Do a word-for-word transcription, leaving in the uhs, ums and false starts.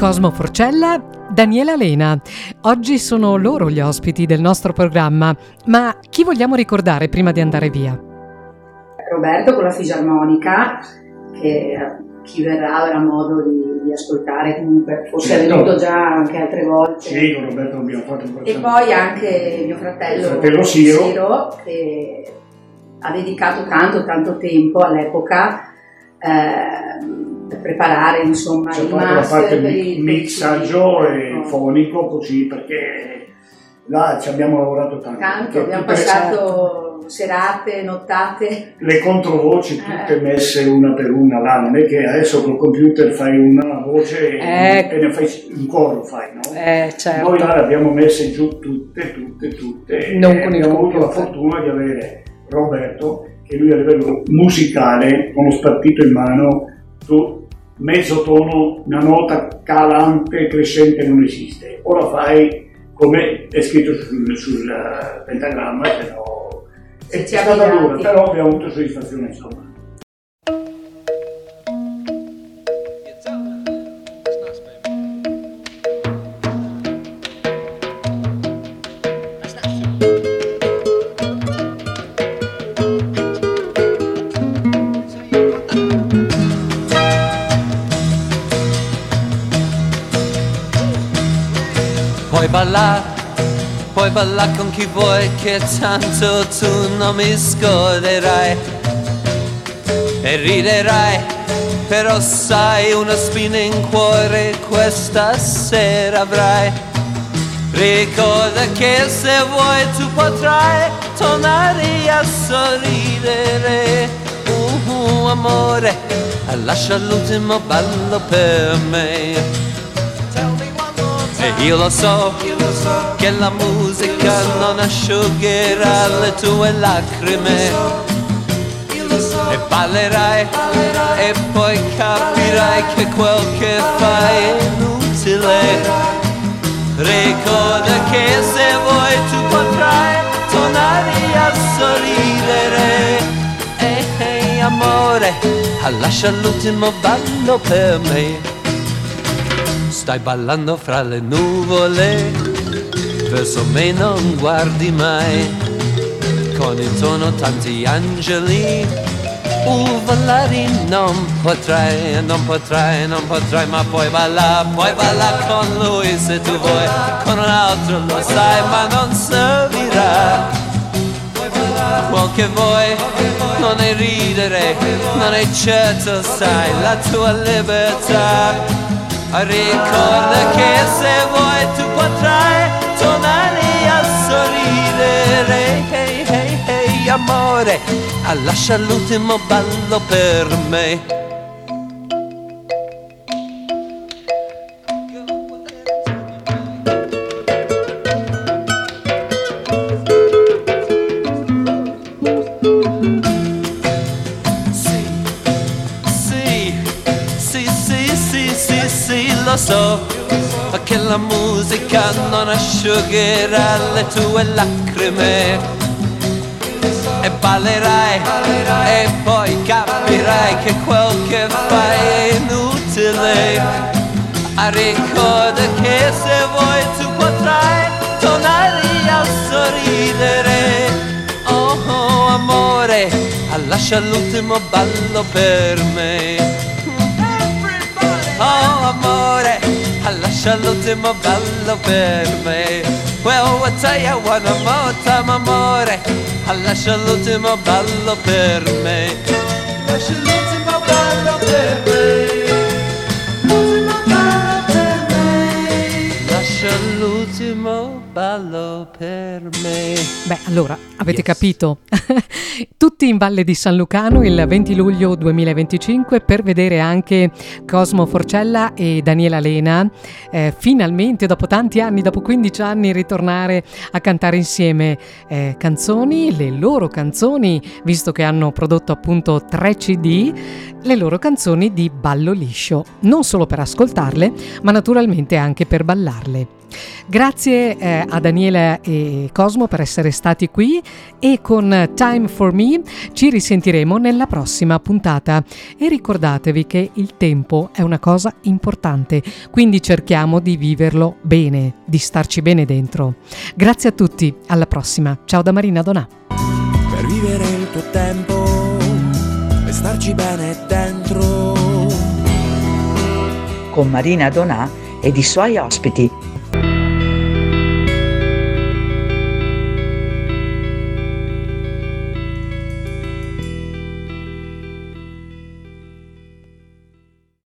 Cosmo Forcella, Daniela Lena. Oggi sono loro gli ospiti del nostro programma, ma chi vogliamo ricordare prima di andare via? Roberto con la fisarmonica, che chi verrà avrà modo di, di ascoltare, comunque forse certo. È venuto già anche altre volte. Sì, con Roberto abbiamo fatto un E poi anche mio fratello, fratello Siro. Siro, che ha dedicato tanto tanto tempo all'epoca eh, per preparare insomma il master, la parte per il mixaggio e ecco. fonico, così, perché là ci abbiamo lavorato tanto. Tanto, abbiamo passato le... serate, nottate. Le controvoci tutte eh. messe una per una là, non è che adesso col computer fai una voce eh. e ne fai un coro, fai, no? Eh, certo. Noi là le abbiamo messe giù tutte, tutte, tutte. Non e con il abbiamo avuto computer. la fortuna di avere Roberto, che lui a livello musicale, con lo spartito in mano, tu mezzo tono, una nota calante, crescente non esiste. O la fai come è scritto sul, sul uh, pentagramma, se no è stata dura, però abbiamo avuto soddisfazione insomma. Puoi ballare, puoi ballare con chi vuoi, che tanto tu non mi scorderai. E riderai, però sai una spina in cuore questa sera avrai. Ricorda che se vuoi tu potrai tornare a sorridere. Uh, uh, amore, lascia l'ultimo ballo per me. E io lo so, io lo so che la musica non asciugherà le tue lacrime. Io lo so, e ballerai, ballerai e poi capirai che quel che fai è inutile. Ricorda che se vuoi tu potrai tornare a sorridere. Ehi, hey, amore, lascia l'ultimo ballo per me. Stai ballando fra le nuvole, verso me non guardi mai, con intorno tanti angeli, uh, ballare non potrai, non potrai, non potrai, ma puoi ballare, puoi ballare con lui se tu vuoi, con un altro lo sai, ma non servirà. Quel che vuoi non è ridere, non è certo, sai, la tua libertà. Ricorda che se vuoi tu potrai tornare a sorridere. Hey, hey, hey, amore, lascia l'ultimo ballo per me. Lo so che la musica non asciugherà le tue lacrime. E ballerai, ballerai e poi capirai che quel che fai è inutile. Ricorda che se vuoi tu potrai tornare a sorridere. Oh, oh amore, lascia l'ultimo ballo per me. Oh amore, lascia l'ultimo ballo per me. Well, I'll tell you one more time, amore, lascia l'ultimo ballo per me. Lascia l'ultimo ballo per me. L'ultimo ballo per me. Lascia l'ultimo ballo per me. Beh, allora, avete Yes. capito? Tutti in Valle di San Lucano il venti luglio duemilaventicinque per vedere anche Cosmo Forcella e Daniela Lena eh, finalmente dopo tanti anni, dopo quindici anni, ritornare a cantare insieme eh, canzoni, le loro canzoni, visto che hanno prodotto appunto tre C D, le loro canzoni di ballo liscio, non solo per ascoltarle, ma naturalmente anche per ballarle. Grazie eh, grazie a Daniela e Cosmo per essere stati qui, e con Time for Me ci risentiremo nella prossima puntata. E ricordatevi che il tempo è una cosa importante, quindi cerchiamo di viverlo bene, di starci bene dentro. Grazie a tutti, alla prossima. Ciao da Marina Donà. Per vivere il tuo tempo e starci bene dentro. Con Marina Donà ed i suoi ospiti.